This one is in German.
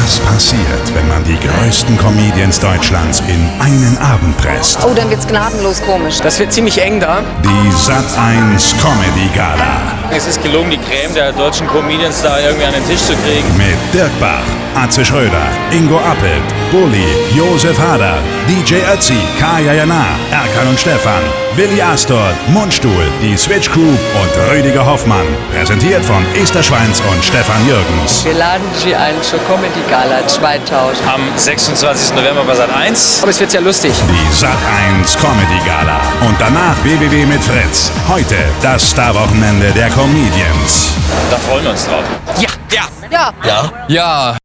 Was passiert, wenn man die größten Comedians Deutschlands in einen Abend presst? Oh, dann wird's gnadenlos komisch. Das wird ziemlich eng da. Die Sat.1 Comedy Gala. Es ist gelungen, die Creme der deutschen Comedians da irgendwie an den Tisch zu kriegen. Mit Dirk Bach, Atze Schröder, Ingo Appelt, Bulli, Josef Hader, DJ Ötzi, Kaya Jana, Erkan und Stefan, Willi Astor, Mundstuhl, die Switch Crew und Rüdiger Hoffmann. Präsentiert von Esther Schweins und Stefan Jürgens. Wir laden Sie ein zur Comedy Gala 2000. Am 26. November bei Sat.1. Aber es wird sehr lustig. Die Sat.1 Comedy Gala. Und danach WWW mit Fritz. Heute das Starwochenende der Comedians. Da freuen wir uns drauf. Ja. Ja. Ja.